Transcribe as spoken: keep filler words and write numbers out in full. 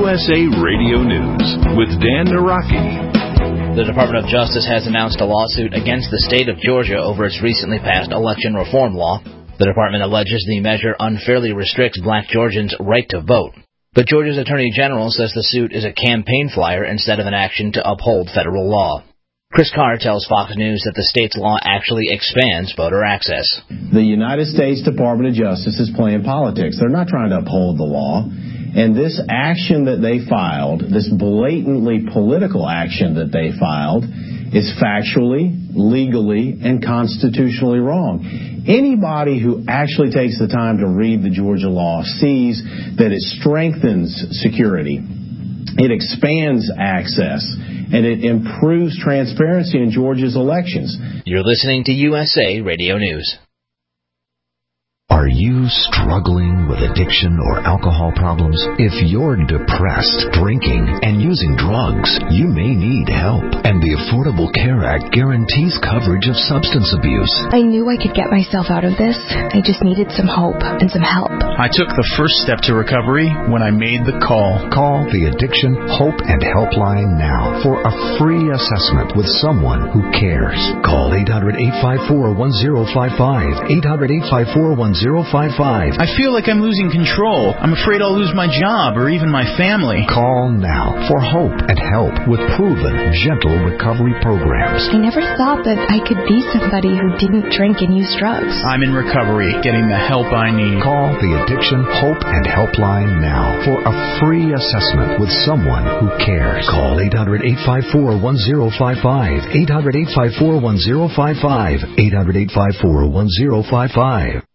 S A Radio News with Dan Naraki. The Department of Justice has announced a lawsuit against the state of Georgia over its recently passed election reform law. The department alleges the measure unfairly restricts black Georgians' right to vote. But Georgia's Attorney General says the suit is a campaign flyer instead of an action to uphold federal law. Chris Carr tells Fox News that the state's law actually expands voter access. The United States Department of Justice is playing politics. They're not trying to uphold the law. And this action that they filed, this blatantly political action that they filed, is factually, legally, and constitutionally wrong. Anybody who actually takes the time to read the Georgia law sees that it strengthens security, it expands access, and it improves transparency in Georgia's elections. You're listening to U S A Radio News. Are you struggling with addiction or alcohol problems? If you're depressed, drinking, and using drugs, you may need help. And the Affordable Care Act guarantees coverage of substance abuse. I knew I could get myself out of this. I just needed some hope and some help. I took the first step to recovery when I made the call. Call the Addiction Hope and Helpline now for a free assessment with someone who cares. Call eight hundred, eight five four, one zero five five, eight hundred, eight five four, one zero five five. I feel like I'm losing control. I'm afraid I'll lose my job or even my family. Call now for hope and help with proven, gentle recovery programs. I never thought that I could be somebody who didn't drink and use drugs. I'm in recovery, getting the help I need. Call the Addiction Hope and Helpline now for a free assessment with someone who cares. Call eight hundred, eight five four, one zero five five, eight hundred, eight five four, one zero five five, eight hundred, eight five four, one zero five five.